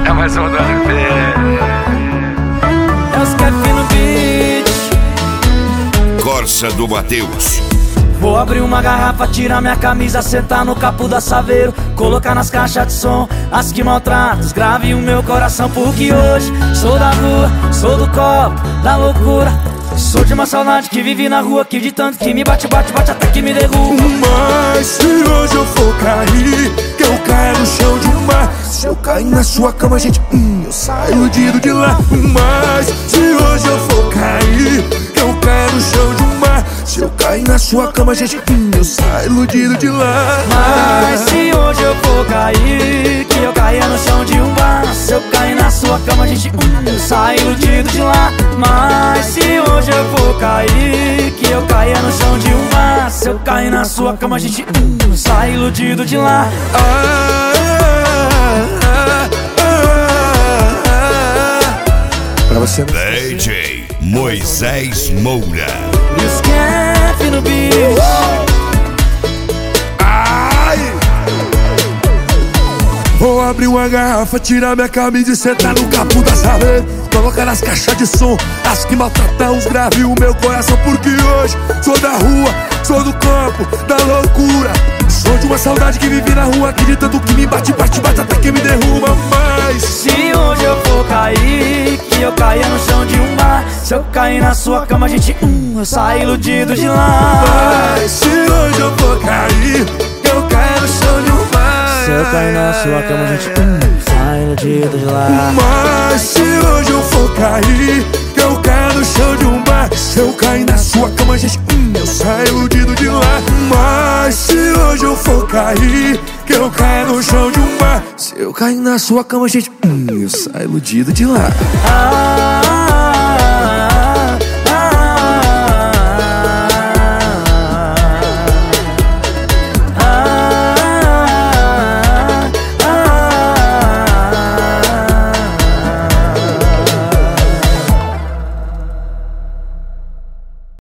É mais uma do LP. É os Kef no beat. Corsa do Matheus. Vou abrir uma garrafa, tirar minha camisa, sentar no capô da Saveiro, colocar nas caixas de som as que maltratam, grave o meu coração, porque hoje sou da rua, sou do copo, da loucura. Sou de uma saudade que vive na rua, que de tanto que me bate, bate, bate até que me derruba. Mas se hoje eu for cair, que eu caia no chão de um mar. Se eu cair na sua cama, gente, eu saio iludido de lá. Mas se hoje eu for cair, que eu caia no chão de um mar. Se eu cair na sua cama, gente, eu saio iludido de lá. Mas se hoje eu for cair, que eu caia no chão de um bar. Se eu cair na sua cama, gente, eu saio iludido de lá. Mas se hoje eu for cair, que eu caia no chão de um bar. Se eu cair na sua cama, gente, eu saio iludido de lá. Pra você DJ Moisés Moura. E os Kef no beat. Vou abrir uma garrafa, tirar minha camisa e sentar no capô da Saveiro, colocar nas caixas de som as que maltratam os graves o meu coração, porque hoje sou da rua, sou do campo, da loucura. Sou de uma saudade que vive na rua, que de tanto que me bate, bate, bate até que me derruba. Mas se hoje eu for cair, que eu caia no chão de um bar. Se eu cair na sua cama, gente, eu saio iludido de lá. Mas se hoje eu for cair, que eu caia no chão de um bar. Se eu cair na sua cama, gente, sai iludido de lá. Mas se hoje eu for cair, que eu caia no chão de um bar. Se eu cair na sua cama, gente, eu saio iludido de lá. Mas se hoje eu for cair, que eu caia no chão de um bar. Se eu cair na sua cama, gente, eu saio iludido de lá.